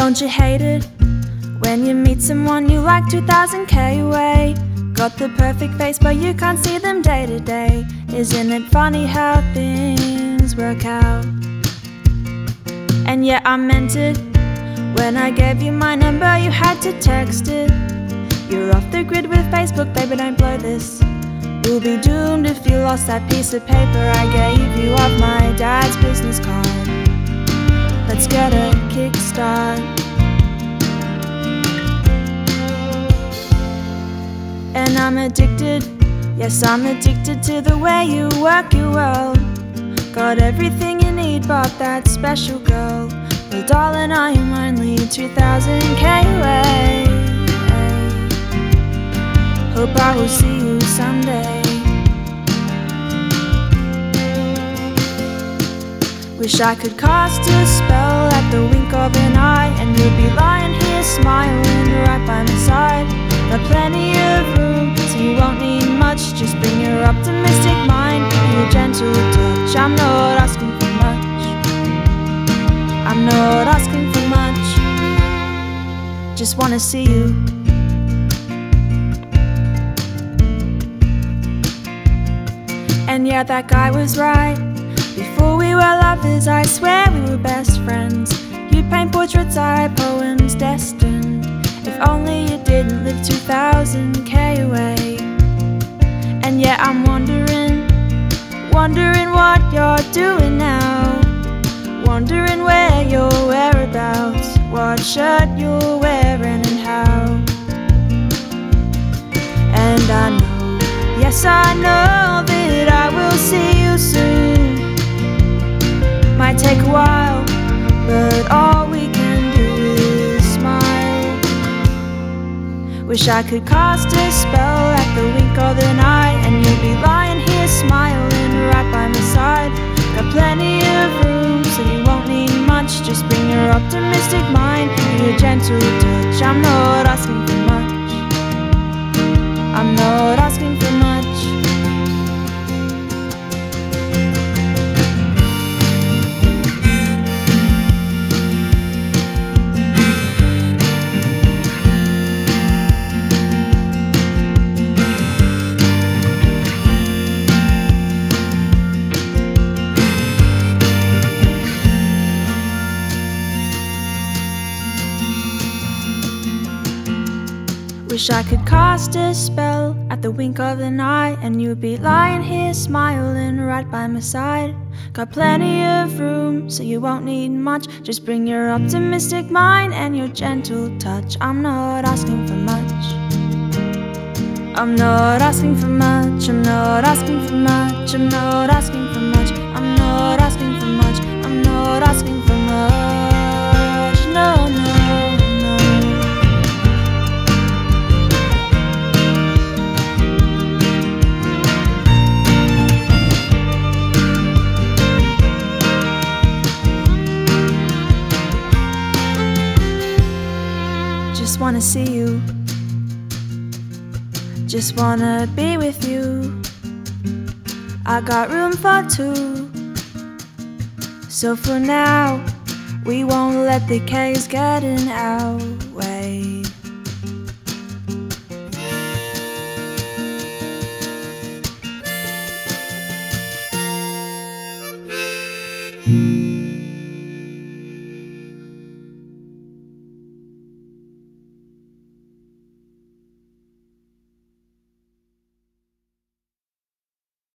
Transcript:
Don't you hate it when you meet someone you like 2000k away? Got the perfect face but you can't see them day to day. Isn't it funny how things work out? And yeah, I meant it when I gave you my number, you had to text it. You're off the grid with Facebook, baby, don't blow this. You'll be doomed if you lost that piece of paper I gave you off my dad's business card. Let's get a kickstart. And I'm addicted, yes, I'm addicted to the way you work your world. Got everything you need but that special girl. Well, darling, I am only 2000k away. Hope I will see you someday. Wish I could cast a spell at the wink of an eye, and you'd be lying here smiling right by my side. Got plenty of room, so you won't need much. Just bring your optimistic mind and your gentle touch. I'm not asking for much, I'm not asking for much. Just wanna see you. And yeah, that guy was right. Before we were lovers, I swear we were best friends. You paint portraits, I write poems destined. If only you didn't live 2000k away. And yeah, I'm wondering what you're doing now. Wondering where your whereabouts, what shirt you're wearing and how. And I know, yes I know that I will see you soon. Might take a while, but all we can do is smile. Wish I could cast a spell at the wink of an eye, and you'd be lying here smiling right by my side. Got plenty of room, so you won't need much. Just bring your optimistic mind and your gentle touch. I'm not asking for much, I'm not asking for much. Wish I could cast a spell at the wink of an eye, and you'd be lying here smiling right by my side. Got plenty of room, so you won't need much. Just bring your optimistic mind and your gentle touch. I'm not asking for much, I'm not asking for much, I'm not asking for much, I'm not asking for much, I'm not asking for much, I'm not asking for much, no, no. Just wanna see you, just wanna be with you. I got room for two, so for now we won't let the K's get in our way.